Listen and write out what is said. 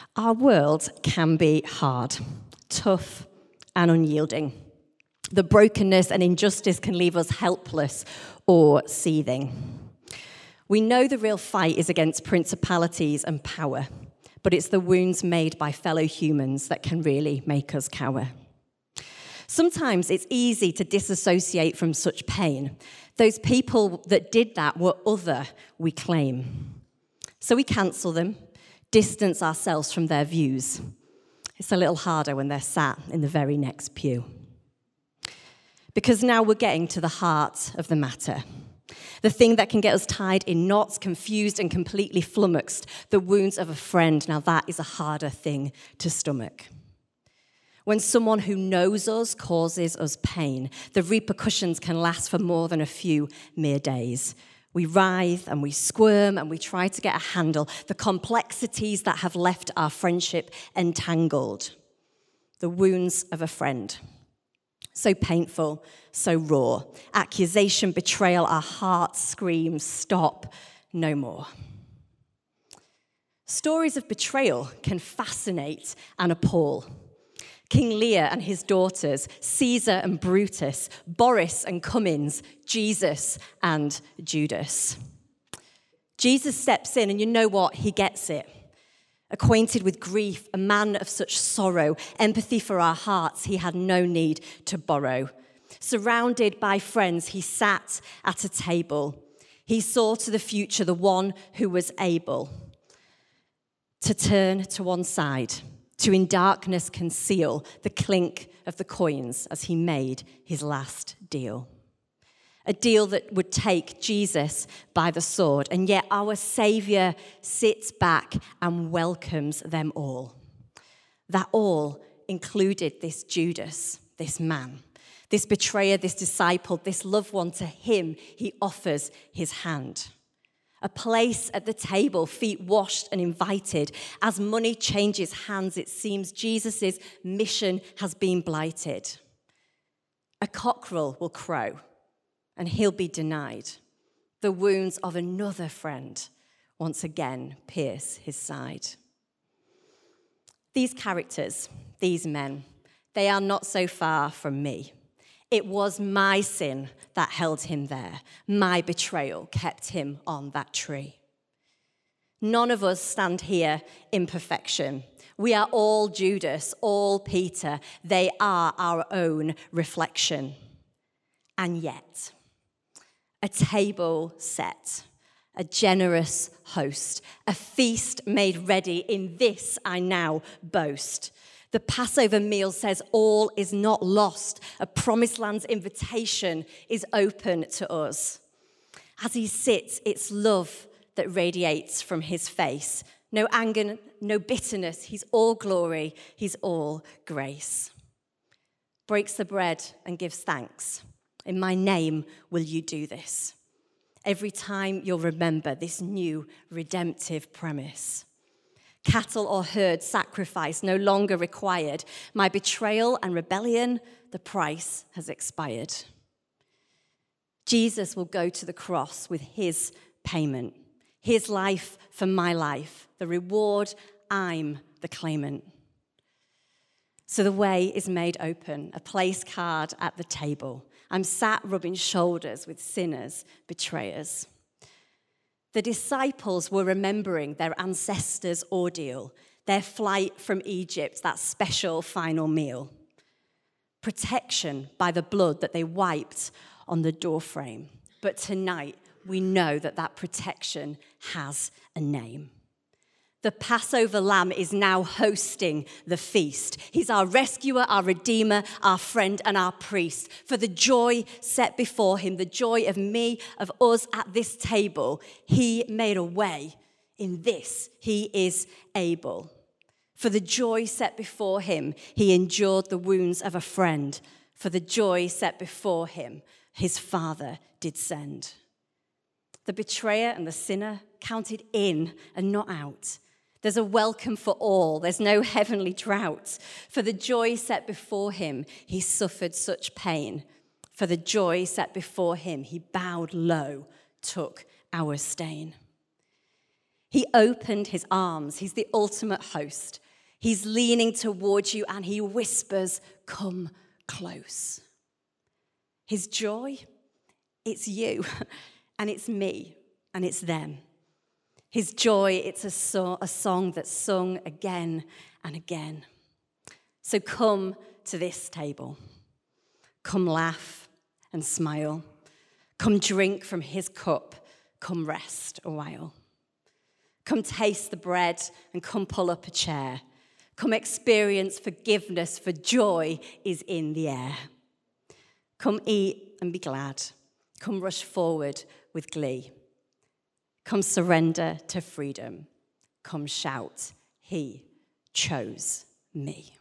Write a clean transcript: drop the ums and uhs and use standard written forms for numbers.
Our world can be hard, tough, and unyielding. The brokenness and injustice can leave us helpless or seething. We know the real fight is against principalities and power, but it's the wounds made by fellow humans that can really make us cower. Sometimes it's easy to disassociate from such pain. Those people that did that were other, we claim. So we cancel them, distance ourselves from their views. It's a little harder when they're sat in the very next pew. Because now we're getting to the heart of the matter. The thing that can get us tied in knots, confused and completely flummoxed, the wounds of a friend. Now that is a harder thing to stomach. When someone who knows us causes us pain, the repercussions can last for more than a few mere days. We writhe and we squirm and we try to get a handle, the complexities that have left our friendship entangled. The wounds of a friend. So painful, so raw. Accusation, betrayal, our hearts scream, stop, no more. Stories of betrayal can fascinate and appall. King Lear and his daughters, Caesar and Brutus, Boris and Cummins, Jesus and Judas. Jesus steps in, and you know what? He gets it. Acquainted with grief, a man of such sorrow, empathy for our hearts, he had no need to borrow. Surrounded by friends, he sat at a table. He saw to the future, the one who was able to turn to one side, to in darkness conceal the clink of the coins as he made his last deal. A deal that would take Jesus by the sword, and yet our Saviour sits back and welcomes them all. That all included this Judas, this man, this betrayer, this disciple, this loved one. To him, he offers his hand. A place at the table, feet washed and invited. As money changes hands, it seems Jesus' mission has been blighted. A cockerel will crow, and he'll be denied. The wounds of another friend once again pierce his side. These characters, these men, they are not so far from me. It was my sin that held him there. My betrayal kept him on that tree. None of us stand here in perfection. We are all Judas, all Peter. They are our own reflection. And yet, a table set, a generous host, a feast made ready, in this I now boast. The Passover meal says all is not lost. A promised land's invitation is open to us. As he sits, it's love that radiates from his face. No anger, no bitterness. He's all glory. He's all grace. Breaks the bread and gives thanks. In my name will you do this. Every time you'll remember this new redemptive premise. Cattle or herd sacrifice no longer required. My betrayal and rebellion, the price has expired. Jesus will go to the cross with his payment. His life for my life. The reward, I'm the claimant. So the way is made open, a place card at the table. I'm sat rubbing shoulders with sinners, betrayers. The disciples were remembering their ancestors' ordeal, their flight from Egypt, that special final meal. Protection by the blood that they wiped on the doorframe. But tonight, we know that that protection has a name. The Passover lamb is now hosting the feast. He's our rescuer, our redeemer, our friend, and our priest. For the joy set before him, the joy of me, of us at this table, he made a way. In this, he is able. For the joy set before him, he endured the wounds of a friend. For the joy set before him, his Father did send. The betrayer and the sinner counted in and not out. There's a welcome for all. There's no heavenly drought. For the joy set before him, he suffered such pain. For the joy set before him, he bowed low, took our stain. He opened his arms. He's the ultimate host. He's leaning towards you and he whispers, come close. His joy, it's you and it's me and it's them. His joy, it's a song that's sung again and again. So come to this table. Come laugh and smile. Come drink from his cup. Come rest a while. Come taste the bread and come pull up a chair. Come experience forgiveness, for joy is in the air. Come eat and be glad. Come rush forward with glee. Come surrender to freedom. Come shout, he chose me.